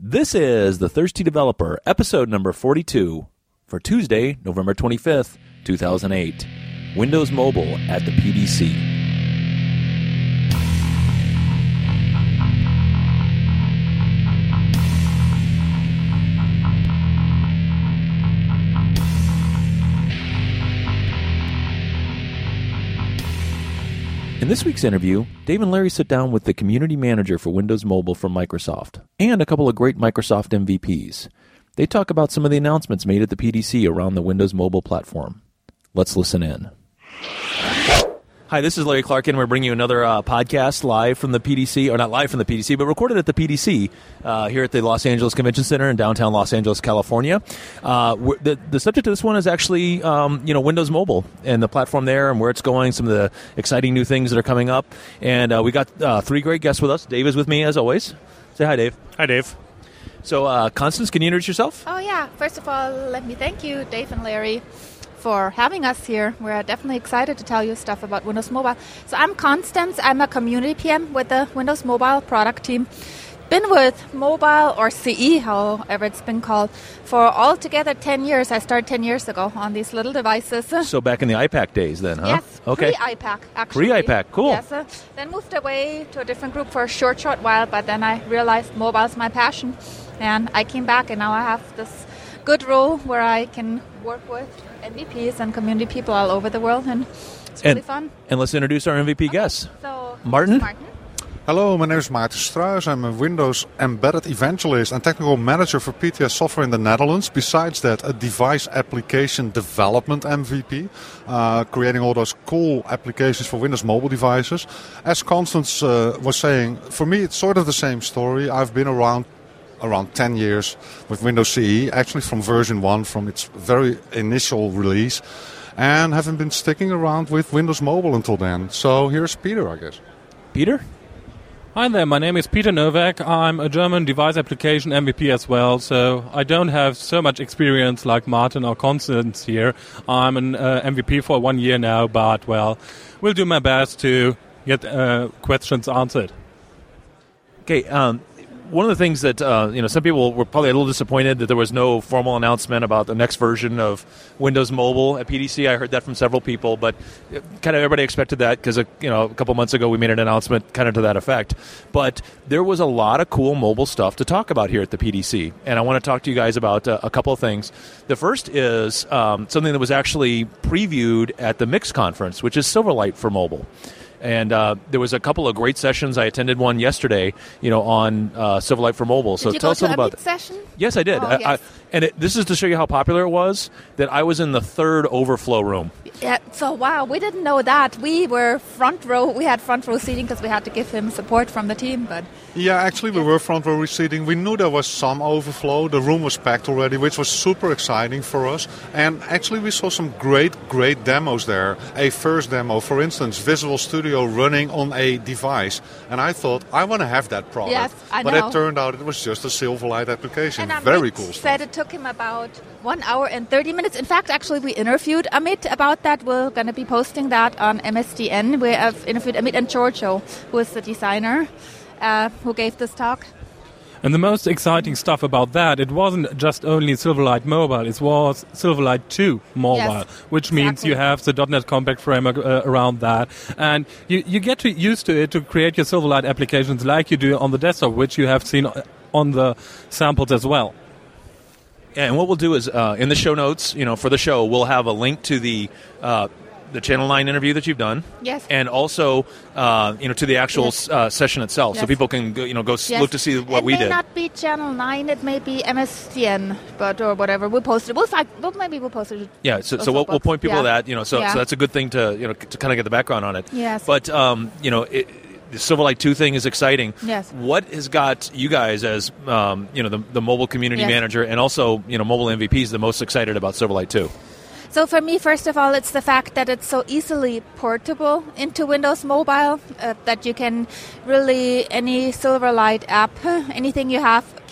This is The Thirsty Developer, episode number 42, for Tuesday, November 25th, 2008. Windows Mobile at the PDC. In this week's interview, Dave and Larry sit down with the community manager for Windows Mobile from Microsoft and a couple of great Microsoft MVPs. They talk about some of the announcements made at the PDC around the Windows Mobile platform. Let's listen in. Hi, this is Larry Clark, and we're bringing you another podcast live from the PDC, or not live from the PDC, but recorded at the PDC here at the Los Angeles Convention Center in downtown Los Angeles, California. The subject of this one is actually, Windows Mobile and the platform there and where it's going, some of the exciting new things that are coming up. And we got three great guests with us. Dave is with me, as always. Say hi, Dave. Hi, Dave. So, Constance, can you introduce yourself? Oh, yeah. First of all, let me thank you, Dave and Larry, for having us here. We're definitely excited to tell you stuff about Windows Mobile. So I'm Constance. I'm a community PM with the Windows Mobile product team. Been with mobile, or CE, however it's been called, for altogether 10 years. I started 10 years ago on these little devices. So back in the iPac days then, huh? Yes, okay. Pre-iPac, actually. Pre-iPac, cool. Yes, then moved away to a different group for a short while, but then I realized mobile's my passion. And I came back, and now I have this good role where I can work with MVPs and community people all over the world, and it's really fun. And let's introduce our MVP guests. So, Martin? Hello, my name is Maarten Struijs. I'm a Windows Embedded Evangelist and Technical Manager for PTS Software in the Netherlands. Besides that, a Device Application Development MVP, creating all those cool applications for Windows mobile devices. As Constance was saying, for me it's sort of the same story. I've been around 10 years with Windows CE, actually from version 1, from its very initial release, and haven't been sticking around with Windows Mobile until then. So here's Peter, I guess. Peter? Hi there, my name is Peter Novak. I'm a German device application MVP as well, so I don't have so much experience like Martin or Constance here. I'm an MVP for 1 year now, but, well, we'll do my best to get questions answered. Okay, one of the things that, some people were probably a little disappointed that there was no formal announcement about the next version of Windows Mobile at PDC. I heard that from several people, but kind of everybody expected that because, a couple months ago we made an announcement kind of to that effect. But there was a lot of cool mobile stuff to talk about here at the PDC, and I want to talk to you guys about a couple of things. The first is something that was actually previewed at the Mix conference, which is Silverlight for mobile. And there was a couple of great sessions. I attended one yesterday, on Silverlight for mobile. So did you tell go us a little about that session? Yes, I did. Oh, yes. This is to show you how popular it was, that I was in the third overflow room. Yeah, so wow, we didn't know that. We were front row. We had front row seating because we had to give him support from the team. But yeah, actually we were front row seating. We knew there was some overflow. The room was packed already, which was super exciting for us. And actually we saw some great demos there. A first demo, for instance, Visual Studio running on a device. And I thought, I want to have that product. Yes, I know. But it turned out it was just a Silverlight application. And Very Amit cool stuff. said it took him about 1 hour and 30 minutes. In fact, actually, we interviewed Amit about that. We're going to be posting that on MSDN. We have interviewed Amit and Giorgio, who is the designer who gave this talk. And the most exciting stuff about that, it wasn't just only Silverlight Mobile, it was Silverlight 2 Mobile, yes, which means you have the .NET Compact framework around that. And you get used to it to create your Silverlight applications like you do on the desktop, which you have seen on the samples as well. Yeah, and what we'll do is, in the show notes, for the show, we'll have a link to the Channel 9 interview that you've done. Yes. And also, to the actual session itself, yes. so people can go Yes. look to see what we did. It may not be Channel 9, it may be MSDN, or whatever. We'll post it. Maybe we'll post it. Yeah, so we'll point people to that. So that's a good thing to to kind of get the background on it. Yes. But the Silverlight 2 thing is exciting. Yes. What has got you guys as the mobile community yes. manager and also mobile MVPs the most excited about Silverlight 2? So for me, first of all, it's the fact that it's so easily portable into Windows Mobile that you can really, any Silverlight app, anything you have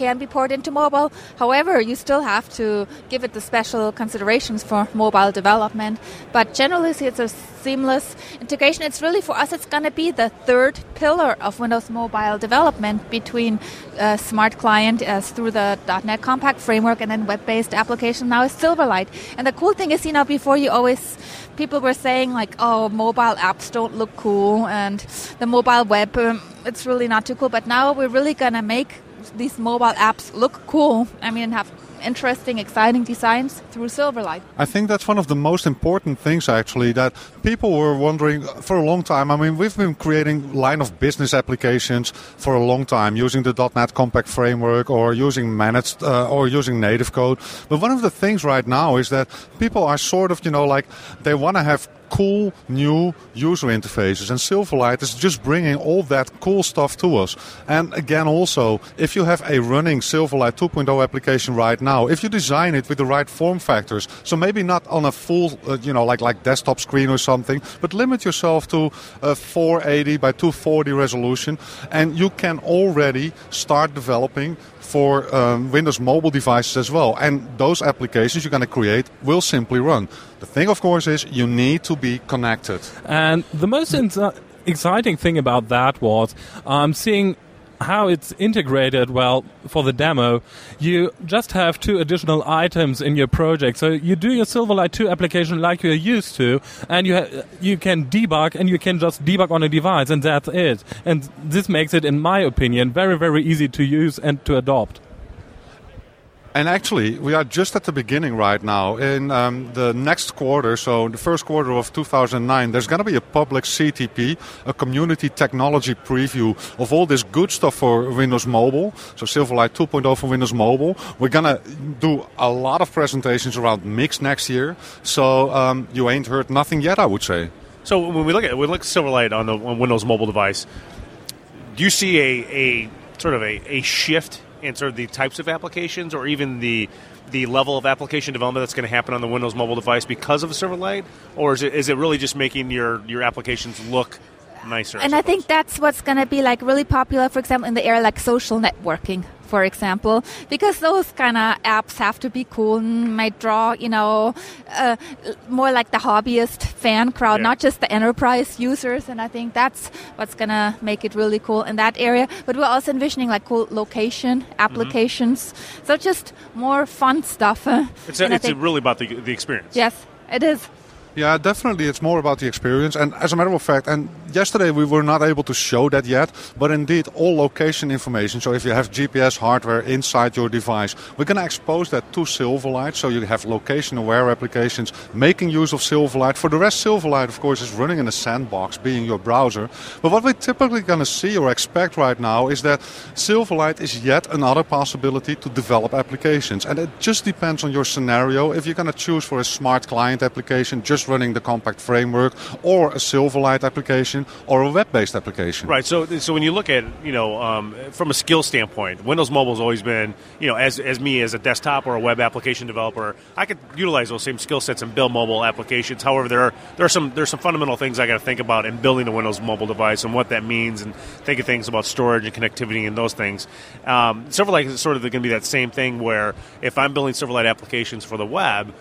can be ported into mobile. However, you still have to give it the special considerations for mobile development. But generally, it's a seamless integration. It's really, for us, it's going to be the third pillar of Windows Mobile development between Smart Client through the .NET Compact framework and then web-based application now is Silverlight. And the cool thing is, before people were saying like, oh, mobile apps don't look cool and the mobile web, it's really not too cool. But now we're really going to make these mobile apps look cool. Have interesting, exciting designs through Silverlight. I think that's one of the most important things, actually, that people were wondering for a long time. We've been creating line of business applications for a long time using the .NET Compact framework or using managed or using native code. But one of the things right now is that people are sort of, they want to have cool new user interfaces, and Silverlight is just bringing all that cool stuff to us. And again, also, if you have a running Silverlight 2.0 application right now, if you design it with the right form factors, so maybe not on a full, like desktop screen or something, but limit yourself to a 480 by 240 resolution, and you can already start developing for Windows mobile devices as well. And those applications you're going to create will simply run. The thing, of course, is you need to be connected. And the most exciting thing about that was seeing how it's integrated. Well, for the demo, you just have 2 additional items in your project. So you do your Silverlight 2 application like you're used to, and you can debug, and you can just debug on a device, and that's it. And this makes it, in my opinion, very, very easy to use and to adopt. And actually, we are just at the beginning right now. In the next quarter, so the first quarter of 2009, there's going to be a public CTP, a community technology preview of all this good stuff for Windows Mobile. So Silverlight 2.0 for Windows Mobile. We're going to do a lot of presentations around Mix next year. So you ain't heard nothing yet, I would say. So when we look at Silverlight on Windows Mobile device, do you see a sort of a shift in sort of the types of applications, or even the level of application development that's going to happen on the Windows mobile device because of Silverlight? Or is it really just making your applications look nicer? And I think that's what's going to be like really popular, for example, in the area like social networking, for example, because those kind of apps have to be cool and might draw, more like the hobbyist fan crowd, not just the enterprise users. And I think that's what's going to make it really cool in that area. But we're also envisioning like cool location applications. Mm-hmm. So just more fun stuff. It's really about the experience. Yes, it is. Yeah, definitely it's more about the experience. And as a matter of fact, and yesterday we were not able to show that yet, but indeed all location information, so if you have GPS hardware inside your device, we're going to expose that to Silverlight, so you have location-aware applications making use of Silverlight. For the rest, Silverlight, of course, is running in a sandbox, being your browser. But what we're typically going to see or expect right now is that Silverlight is yet another possibility to develop applications. And it just depends on your scenario. If you're going to choose for a smart client application, just running the Compact framework, or a Silverlight application, or a web-based application. Right. So when you look at from a skill standpoint, Windows Mobile has always been as a desktop or a web application developer, I could utilize those same skill sets and build mobile applications. However, there are some fundamental things I got to think about in building a Windows mobile device and what that means, and think of things about storage and connectivity and those things. Silverlight is sort of going to be that same thing where if I'm building Silverlight applications for the web,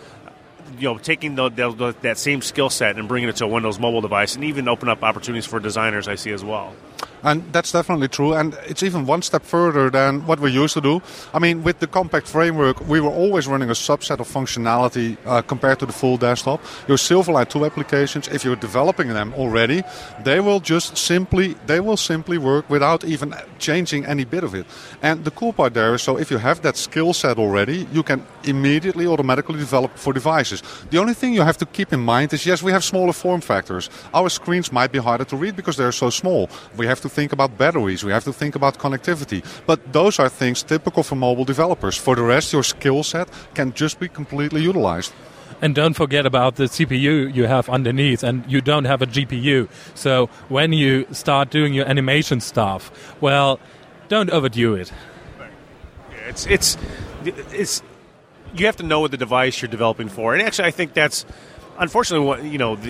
taking that same skill set and bringing it to a Windows mobile device, and even open up opportunities for designers, I see as well. And that's definitely true, and it's even one step further than what we used to do. With the Compact framework, we were always running a subset of functionality compared to the full desktop. Your Silverlight 2 applications, if you're developing them already, they will simply work without even changing any bit of it. And the cool part there is, so if you have that skill set already, you can immediately automatically develop for devices. The only thing you have to keep in mind is, yes, we have smaller form factors. Our screens might be harder to read because they're so small. We have to think about batteries, we have to think about connectivity. But those are things typical for mobile developers. For the rest, your skill set can just be completely utilized. And don't forget about the CPU you have underneath, and you don't have a GPU. So when you start doing your animation stuff, well, don't overdo it. It's you have to know what the device you're developing for. And actually, I think that's unfortunately,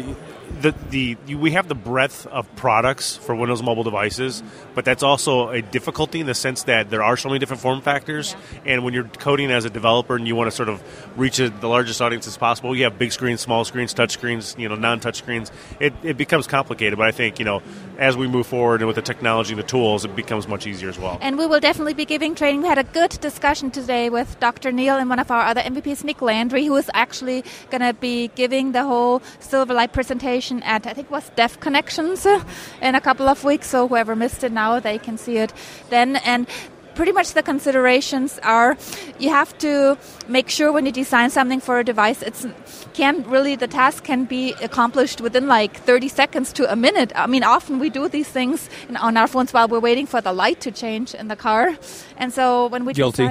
we have the breadth of products for Windows mobile devices, but that's also a difficulty in the sense that there are so many different form factors. Yeah. And when you're coding as a developer and you want to sort of reach the largest audience as possible, you have big screens, small screens, touch screens, non-touch screens. It becomes complicated, but I think, as we move forward and with the technology and the tools, it becomes much easier as well. And we will definitely be giving training. We had a good discussion today with Dr. Neil and one of our other MVPs, Nick Landry, who is actually going to be giving the whole Silverlight presentation at, I think it was Dev Connections in a couple of weeks. So whoever missed it now, they can see it then. And pretty much the considerations are you have to make sure when you design something for a device, the task can be accomplished within like 30 seconds to a minute. I mean, often we do these things on our phones while we're waiting for the light to change in the car. And so when we Guilty.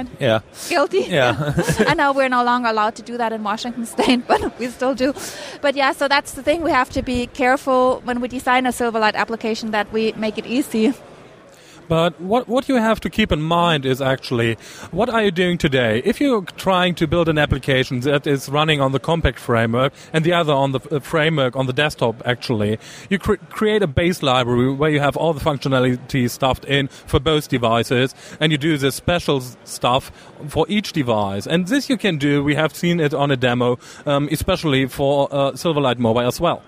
Yeah. I know we're no longer allowed to do that in Washington State, but we still do. But yeah, so that's the thing. We have to be careful when we design a Silverlight application that we make it easy. But what you have to keep in mind is actually, what are you doing today? If you're trying to build an application that is running on the Compact framework and the other on the framework on the desktop, actually, you create a base library where you have all the functionality stuffed in for both devices, and you do the special stuff for each device. And this you can do, we have seen it on a demo, especially for Silverlight Mobile as well.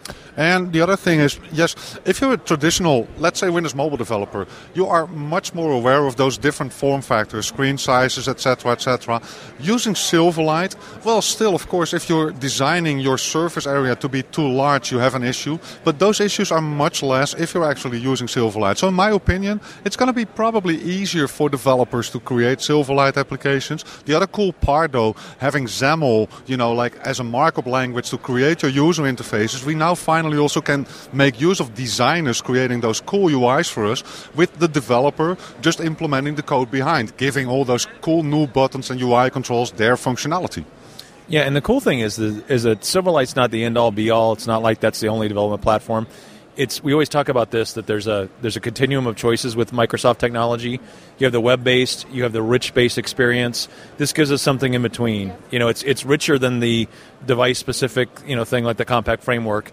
And the other thing is, yes, if you're a traditional, let's say Windows Mobile developer, you are much more aware of those different form factors, screen sizes, etc., etc. Using Silverlight, well, still, of course, if you're designing your surface area to be too large, you have an issue. But those issues are much less if you're actually using Silverlight. So in my opinion, it's going to be probably easier for developers to create Silverlight applications. The other cool part, though, having XAML, like as a markup language to create your user interfaces, we now finally also can make use of designers creating those cool UIs for us with the developer just implementing the code behind, giving all those cool new buttons and UI controls their functionality. Yeah, and the cool thing is that Silverlight's not the end-all, be-all. It's not like that's the only development platform. We always talk about this, that there's a continuum of choices with Microsoft technology. You have the web-based, you have the rich-based experience. This gives us something in between. It's richer than the device-specific thing like the Compact framework.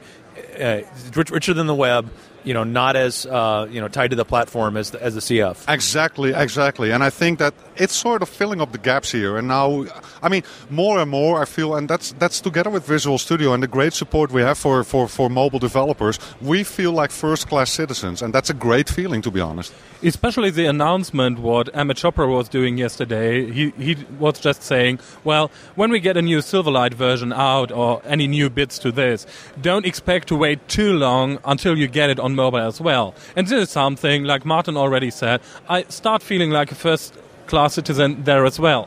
It's richer than the web, not as tied to the platform as the CF. Exactly. And I think that it's sort of filling up the gaps here. And now, more and more I feel, and that's together with Visual Studio and the great support we have for mobile developers, we feel like first-class citizens, and that's a great feeling, to be honest. Especially the announcement what Amit Chopra was doing yesterday. He was just saying, well, when we get a new Silverlight version out or any new bits to this, don't expect to wait too long until you get it on mobile as well. And this is something, like Martin already said, I start feeling like a first-class citizen there as well.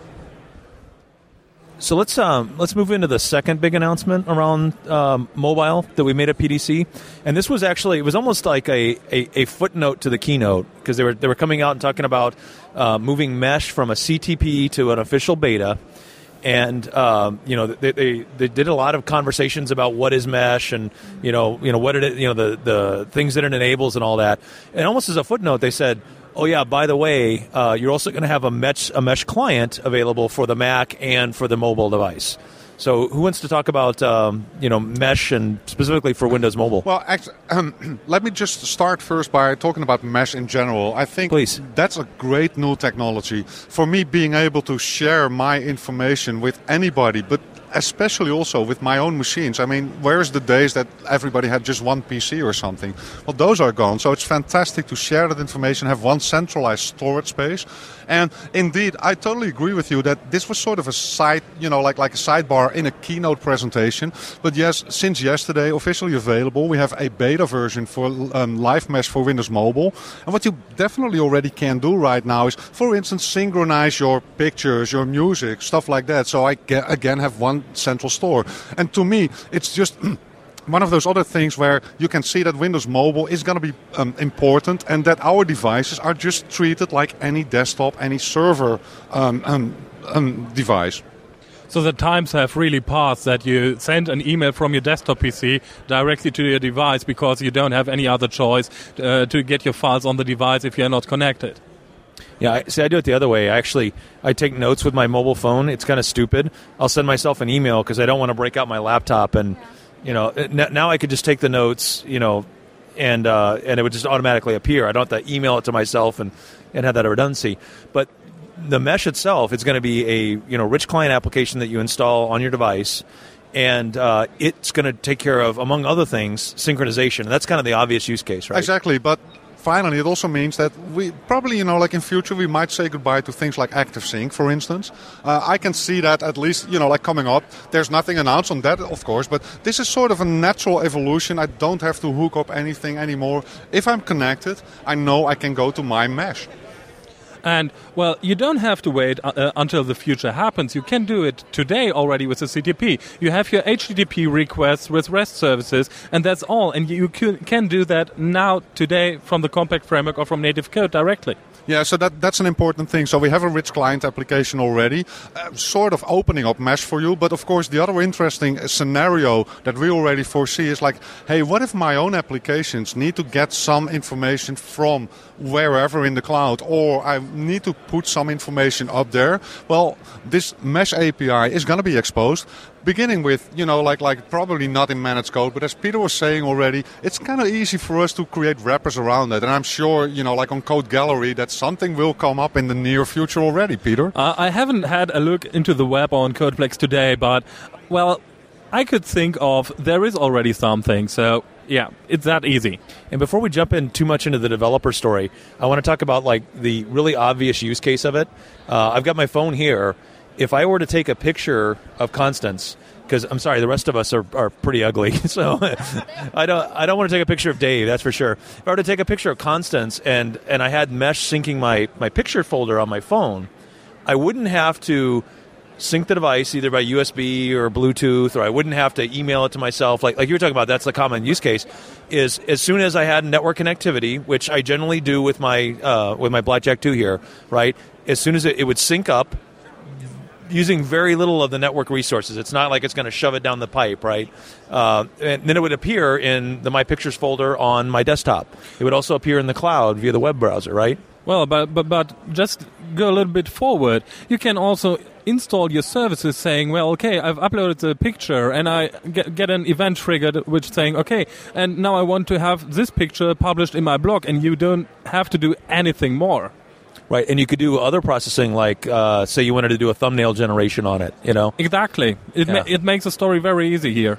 So let's move into the second big announcement around mobile that we made at PDC, and this was actually, it was almost like a footnote to the keynote, because they were coming out and talking about moving Mesh from a CTP to an official beta, and they did a lot of conversations about what is Mesh and what it the things that it enables and all that, and almost as a footnote they said, oh yeah, by the way, you're also going to have a Mesh client available for the Mac and for the mobile device. So who wants to talk about Mesh and specifically for Windows Mobile? Well, let me just start first by talking about Mesh in general. I think that's a great new technology for me, being able to share my information with anybody, but especially also with my own machines. Where's the days that everybody had just one PC or something? Well, those are gone. So it's fantastic to share that information, have one centralized storage space. And indeed, I totally agree with you that this was sort of a side, like a sidebar in a keynote presentation. But yes, since yesterday, officially available, we have a beta version for Live Mesh for Windows Mobile. And what you definitely already can do right now is, for instance, synchronize your pictures, your music, stuff like that. So I again have one central store. And to me, it's just one of those other things where you can see that Windows Mobile is going to be important, and that our devices are just treated like any desktop, any server device. So the times have really passed that you send an email from your desktop PC directly to your device because you don't have any other choice to get your files on the device if you're not connected. Yeah, I do it the other way. I take notes with my mobile phone. It's kind of stupid. I'll send myself an email because I don't want to break out my laptop and Now I could just take the notes, and it would just automatically appear. I don't have to email it to myself and have that redundancy. But the mesh itself is going to be a rich client application that you install on your device, and it's going to take care of, among other things, synchronization. And that's kind of the obvious use case, right? Exactly, but finally, it also means that we probably, like in future, we might say goodbye to things like ActiveSync, for instance. I can see that at least, like coming up. There's nothing announced on that, of course, but this is sort of a natural evolution. I don't have to hook up anything anymore. If I'm connected, I know I can go to my mesh. And, well, you don't have to wait until the future happens. You can do it today already with the CTP. You have your HTTP requests with REST services, and that's all. And you can do that now, today, from the Compact Framework or from native code directly. Yeah, so that's an important thing. So we have a rich client application already, sort of opening up mesh for you. But of course, the other interesting scenario that we already foresee is like, hey, what if my own applications need to get some information from wherever in the cloud, or I need to put some information up there? Well, this mesh API is going to be exposed. Beginning with, like probably not in managed code, but as Peter was saying already, it's kind of easy for us to create wrappers around it. And I'm sure, like on Code Gallery, that something will come up in the near future already, Peter. I haven't had a look into the web on Codeplex today, but, well, I could think of there is already something, so yeah, it's that easy. And before we jump in too much into the developer story, I want to talk about like the really obvious use case of it. I've got my phone here. If I were to take a picture of Constance, because I'm sorry, the rest of us are pretty ugly, so I don't want to take a picture of Dave, that's for sure. If I were to take a picture of Constance and I had Mesh syncing my picture folder on my phone, I wouldn't have to sync the device either by USB or Bluetooth, or I wouldn't have to email it to myself. Like you were talking about, that's the common use case, is as soon as I had network connectivity, which I generally do with my Blackjack 2 here, right? As soon as it would sync up, using very little of the network resources. It's not like it's going to shove it down the pipe, right? And then it would appear in the My Pictures folder on my desktop. It would also appear in the cloud via the web browser, right? Well, but just go a little bit forward. You can also install your services saying, well, okay, I've uploaded the picture and I get an event triggered which saying, okay, and now I want to have this picture published in my blog, and you don't have to do anything more. Right, and you could do other processing, like say you wanted to do a thumbnail generation on it, Exactly. It makes the story very easy here.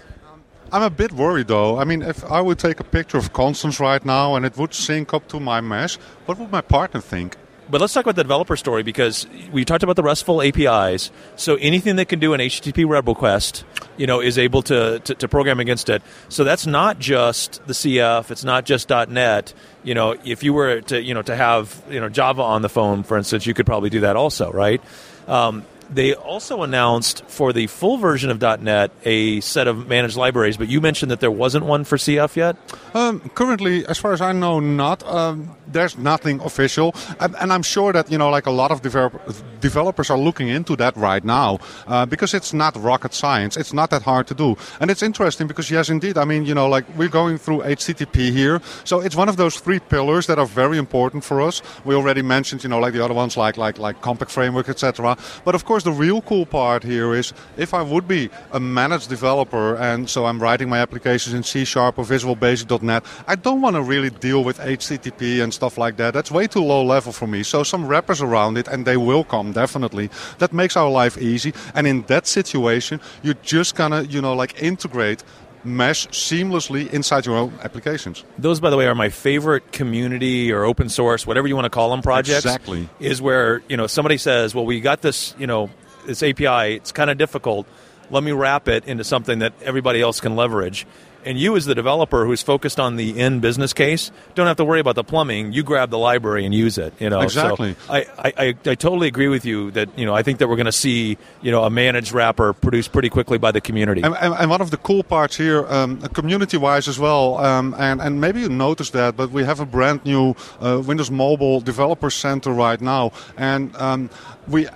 I'm a bit worried, though. I mean, if I would take a picture of Constance right now and it would sync up to my mesh, what would my partner think? But let's talk about the developer story, because we talked about the RESTful APIs. So anything that can do an HTTP web request, is able to program against it. So that's not just the CF. It's not just .NET. If you were to have Java on the phone, for instance, you could probably do that also, right? They also announced for the full version of .NET a set of managed libraries, but you mentioned that there wasn't one for CF yet? Currently, as far as I know, not. There's nothing official. And I'm sure that, like a lot of developers are looking into that right now because it's not rocket science. It's not that hard to do. And it's interesting because, yes, indeed, I mean, like we're going through HTTP here. So it's one of those three pillars that are very important for us. We already mentioned, like the other ones like Compact Framework, etc. But of course, the real cool part here is if I would be a managed developer and so I'm writing my applications in C# or Visual Basic.NET, I don't want to really deal with HTTP and stuff like that. That's way too low level for me. So some wrappers around it, and they will come, definitely. That makes our life easy. And in that situation, you're just gonna, integrate mesh seamlessly inside your own applications. Those, by the way, are my favorite community or open source, whatever you want to call them, projects. Exactly. Is where, somebody says, well, we got this, this API, it's kind of difficult. Let me wrap it into something that everybody else can leverage. And you, as the developer who's focused on the end business case, don't have to worry about the plumbing. You grab the library and use it. Exactly. So I totally agree with you that I think that we're going to see a managed wrapper produced pretty quickly by the community. And one of the cool parts here, community-wise as well, and maybe you noticed that, but we have a brand new Windows Mobile Developer Center right now, and we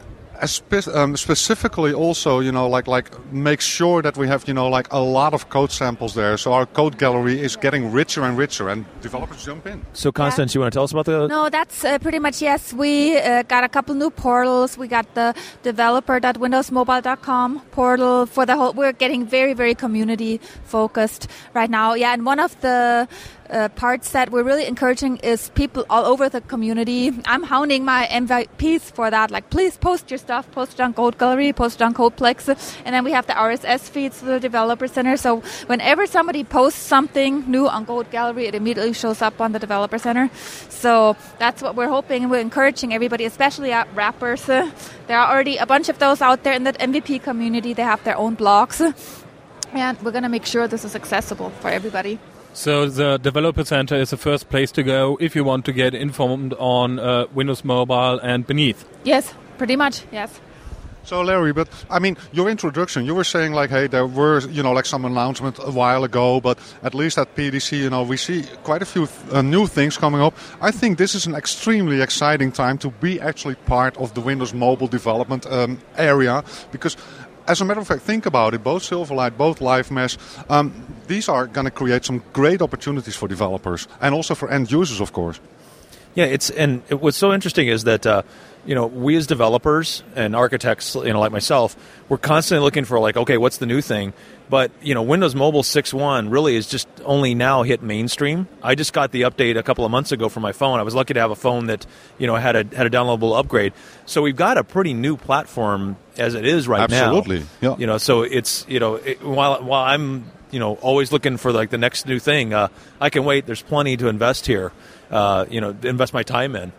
specifically also, like make sure that we have, like a lot of code samples there. So our code gallery is getting richer and richer, and developers jump in. So, Constance, you want to tell us about the... No, that's pretty much, yes. We got a couple new portals. We got the developer.windowsmobile.com portal for the whole... We're getting very, very community-focused right now. Yeah, and one of the parts that we're really encouraging is people all over the community. I'm hounding my MVPs for that. Like, please post your stuff. Post it on Code Gallery, post it on Codeplex. And then we have the RSS feeds to the Developer Center. So whenever somebody posts something new on Code Gallery, it immediately shows up on the Developer Center. So that's what we're hoping. And we're encouraging everybody, especially rappers. There are already a bunch of those out there in the MVP community. They have their own blogs. And we're going to make sure this is accessible for everybody. So the Developer Center is the first place to go if you want to get informed on Windows Mobile and beneath. Yes, pretty much, yes. So, Larry, but I mean, your introduction, you were saying like, hey, there were, like some announcement a while ago, but at least at PDC, we see quite a few new things coming up. I think this is an extremely exciting time to be actually part of the Windows Mobile development area, because as a matter of fact, think about it, both Silverlight, both LiveMesh, these are going to create some great opportunities for developers and also for end users, of course. Yeah, what's so interesting is that we as developers and architects, like myself, we're constantly looking for like, okay, what's the new thing? But Windows Mobile 6.1 really is just only now hit mainstream. I just got the update a couple of months ago for my phone. I was lucky to have a phone that had a downloadable upgrade. So we've got a pretty new platform as it is right now. Absolutely, yeah. So it's while I'm always looking for like the next new thing, I can wait. There's plenty to invest here. Invest my time in.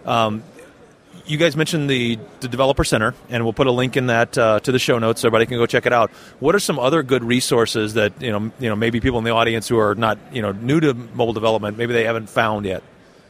You guys mentioned the Developer Center, and we'll put a link in that to the show notes so everybody can go check it out. What are some other good resources that maybe people in the audience who are not new to mobile development, maybe they haven't found yet?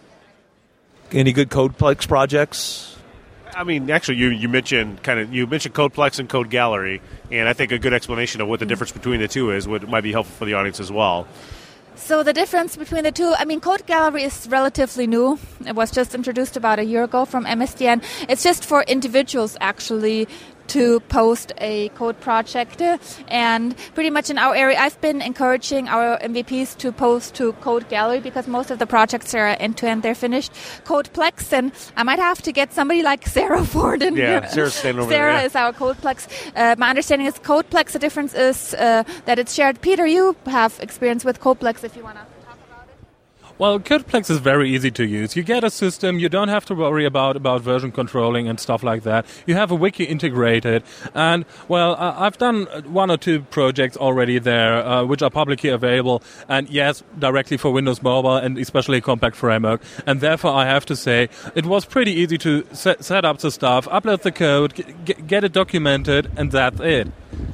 Any good Codeplex projects? I mean, actually, you mentioned Codeplex and Code Gallery, and I think a good explanation of what the difference between the two is might be helpful for the audience as well. So the difference between the two, Code Gallery is relatively new. It was just introduced about a year ago from MSDN. It's just for individuals, actually, to post a code project. And pretty much in our area, I've been encouraging our MVPs to post to Code Gallery because most of the projects are end-to-end, they're finished. Codeplex, and I might have to get somebody like Sarah Ford in here. Sarah's standing over Sarah there. Is our Codeplex. My understanding is Codeplex, the difference is that it's shared. Peter, you have experience with Codeplex if you want to. Well, Codeplex is very easy to use. You get a system, you don't have to worry about version controlling and stuff like that. You have a wiki integrated. And, well, I've done one or two projects already there, which are publicly available. And, yes, directly for Windows Mobile and especially Compact Framework. And therefore, I have to say, it was pretty easy to set up the stuff, upload the code, get it documented, and that's it.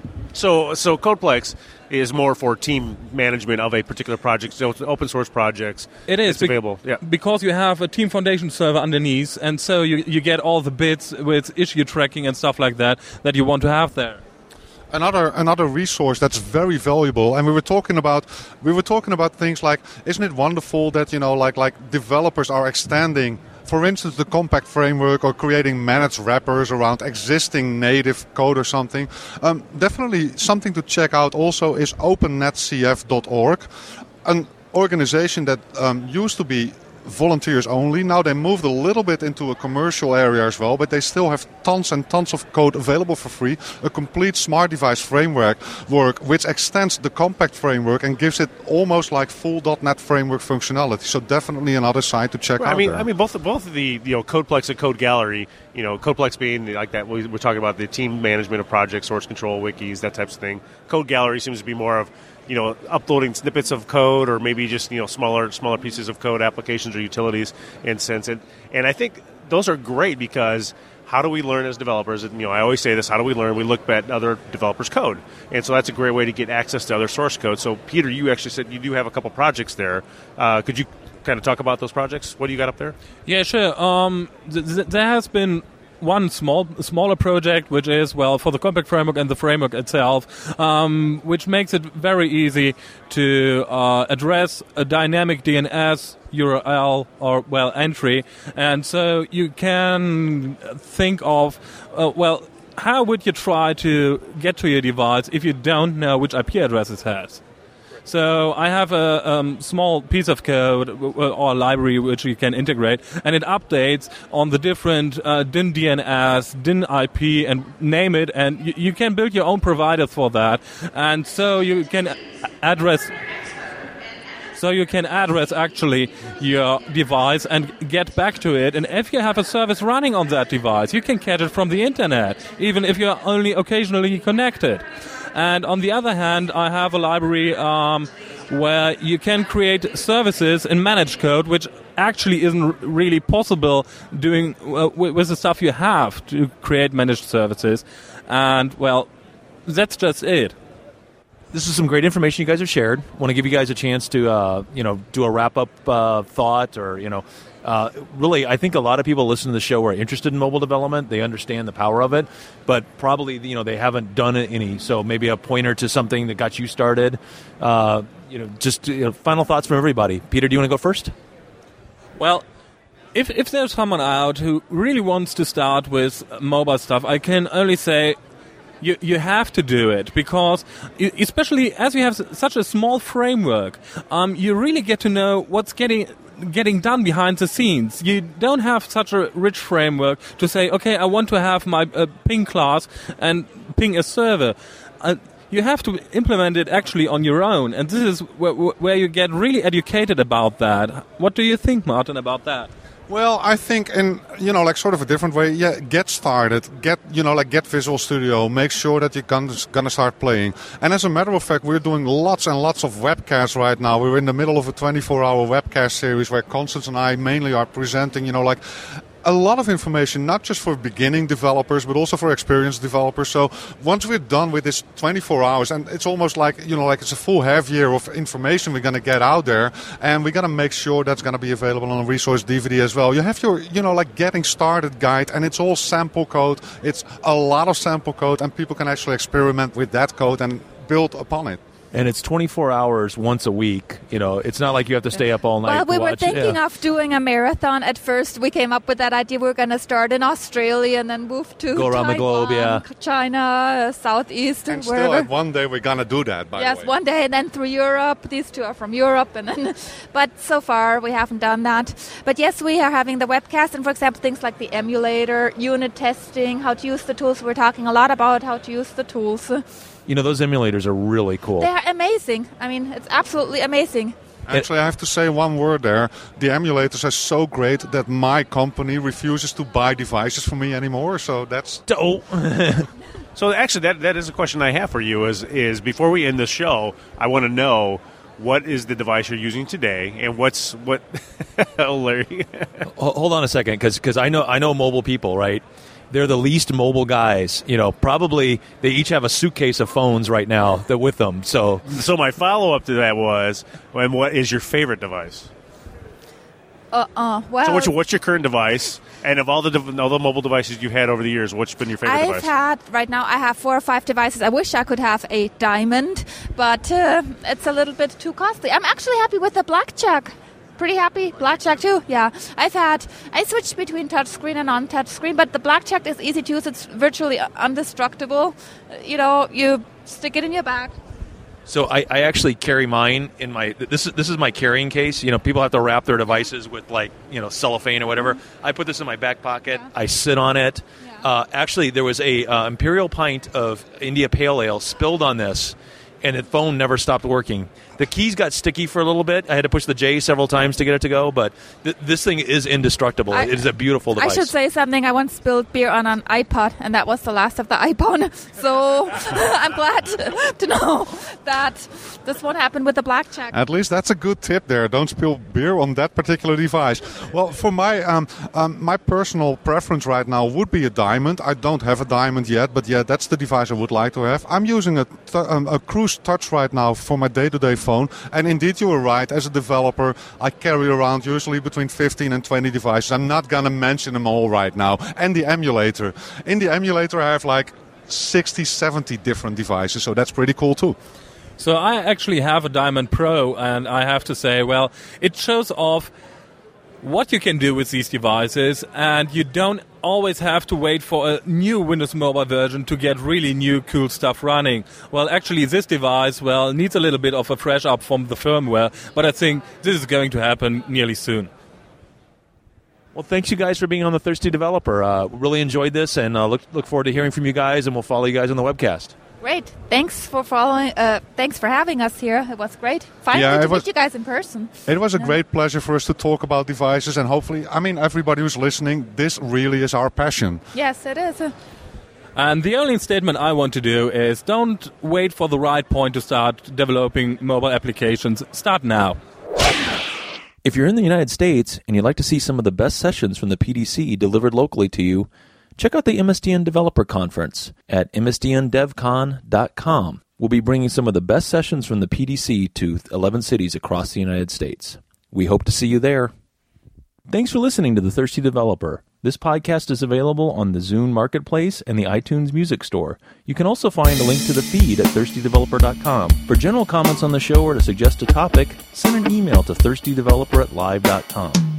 So Codeplex is more for team management of a particular project, so it's open source projects. It is. It's available. Yeah. Because you have a Team Foundation server underneath, and so you get all the bits with issue tracking and stuff like that you want to have there. Another resource that's very valuable, and we were talking about things like, isn't it wonderful that like developers are extending, for instance, the Compact Framework, or creating managed wrappers around existing native code or something. Definitely something to check out also is opennetcf.org, an organization that used to be volunteers only. Now they moved a little bit into a commercial area as well, but they still have tons and tons of code available for free. A complete smart device framework which extends the Compact Framework and gives it almost like full .NET Framework functionality. So definitely another site to check out. I mean, both of the Codeplex and Code Gallery. Codeplex being like that, we're talking about the team management of projects, source control, wikis, that type of thing. Code Gallery seems to be more of uploading snippets of code, or maybe just smaller pieces of code, applications or utilities in sense. And I think those are great because how do we learn as developers? And, I always say this: how do we learn? We look at other developers' code, and so that's a great way to get access to other source code. So, Peter, you actually said you do have a couple projects there. Could you kind of talk about those projects? What do you got up there? Yeah, sure. There has been one smaller project, which is, well, for the compact framework and the framework itself, which makes it very easy to address a dynamic DNS URL or, well, entry. And so you can think of, how would you try to get to your device if you don't know which IP address it has? So I have a small piece of code or library which you can integrate, and it updates on the different DIN DNS, DIN IP, and name it, and you can build your own provider for that. And so you can address actually your device and get back to it. And if you have a service running on that device, you can catch it from the internet, even if you're only occasionally connected. And on the other hand, I have a library where you can create services in managed code, which actually isn't really possible doing with the stuff you have to create managed services. And, well, that's just it. This is some great information you guys have shared. Want to give you guys a chance to, do a wrap-up thought or, really, I think a lot of people listen to the show are interested in mobile development. They understand the power of it, but probably, they haven't done any. So maybe a pointer to something that got you started. Final thoughts from everybody. Peter, do you want to go first? Well, if there's someone out who really wants to start with mobile stuff, I can only say you have to do it, because especially as you have such a small framework, you really get to know what's getting done behind the scenes. You don't have such a rich framework to say, okay, I want to have my ping class and ping a server. You have to implement it actually on your own, and this is where you get really educated about that. What do you think, Martin, about that? Well, I think in, sort of a different way, get started, get Visual Studio, make sure that you're gonna start playing. And as a matter of fact, we're doing lots and lots of webcasts right now. We're in the middle of a 24-hour webcast series where Constance and I mainly are presenting, a lot of information, not just for beginning developers, but also for experienced developers. So once we're done with this 24 hours, and it's almost like, it's a full half year of information we're going to get out there, and we're going to make sure that's going to be available on a resource DVD as well. You have your, getting started guide, and it's all sample code. It's a lot of sample code, and people can actually experiment with that code and build upon it. And it's 24 hours once a week. It's not like you have to stay up all night. Well, we were thinking of doing a marathon at first. We came up with that idea. We were going to start in Australia and then move to go around Taiwan, the globe, China, Southeast, and wherever. Still, at one day we're going to do that. By the way. Yes, one day, and then through Europe. These two are from Europe, but so far we haven't done that. But yes, we are having the webcast, and for example, things like the emulator, unit testing, how to use the tools. We're talking a lot about how to use the tools. Those emulators are really cool. They are amazing. I mean, it's absolutely amazing. Actually, I have to say one word there. The emulators are so great that my company refuses to buy devices for me anymore. So that's... So actually, that is a question I have for you. Is before we end the show, I want to know, what is the device you're using today, and what? Oh, Larry. Hold on a second, because I know mobile people, right? They're the least mobile guys. Probably they each have a suitcase of phones right now with them. So my follow-up to that was, and what is your favorite device? Well, so what's your current device? And of all the mobile devices you've had over the years, what's been your favorite device? Right now I have 4 or 5 devices. I wish I could have a Diamond, but it's a little bit too costly. I'm actually happy with the Blackjack. Pretty happy. Blackjack too, yeah. I switched between touchscreen and non-touchscreen, but the Blackjack is easy to use. It's virtually indestructible. You stick it in your bag. So I actually carry mine in my... This is my carrying case. People have to wrap their devices with, cellophane or whatever. Mm-hmm. I put this in my back pocket. Yeah. I sit on it. Yeah. Actually, there was a Imperial pint of India Pale Ale spilled on this, and the phone never stopped working. The keys got sticky for a little bit. I had to push the J several times to get it to go, but this thing is indestructible. It is a beautiful device. I should say something. I once spilled beer on an iPod, and that was the last of the iPhone. So I'm glad to know that this won't happen with the Blackjack. At least that's a good tip there. Don't spill beer on that particular device. Well, for my my personal preference right now would be a Diamond. I don't have a Diamond yet, but yeah, that's the device I would like to have. I'm using a use touch right now for my day-to-day phone. And indeed, you were right. As a developer, I carry around usually between 15 and 20 devices. I'm not going to mention them all right now. And the emulator. In the emulator, I have like 60, 70 different devices. So that's pretty cool too. So I actually have a Diamond Pro, and I have to say, well, it shows off what you can do with these devices, and you don't always have to wait for a new Windows Mobile version to get really new cool stuff running. Well, actually, this device, well, needs a little bit of a fresh up from the firmware, but I think this is going to happen nearly soon. Well, thanks you guys for being on the Thirsty Developer. Really enjoyed this, and look forward to hearing from you guys, and we'll follow you guys on the webcast. Great. Thanks for following. Thanks for having us here. It was great. Finally to meet you guys in person. It was a great pleasure for us to talk about devices, and hopefully, everybody who's listening, this really is our passion. Yes, it is. And the only statement I want to do is don't wait for the right point to start developing mobile applications. Start now. If you're in the United States and you'd like to see some of the best sessions from the PDC delivered locally to you, check out the MSDN Developer Conference at msdndevcon.com. We'll be bringing some of the best sessions from the PDC to 11 cities across the United States. We hope to see you there. Thanks for listening to The Thirsty Developer. This podcast is available on the Zune Marketplace and the iTunes Music Store. You can also find a link to the feed at thirstydeveloper.com. For general comments on the show or to suggest a topic, send an email to thirstydeveloper@live.com.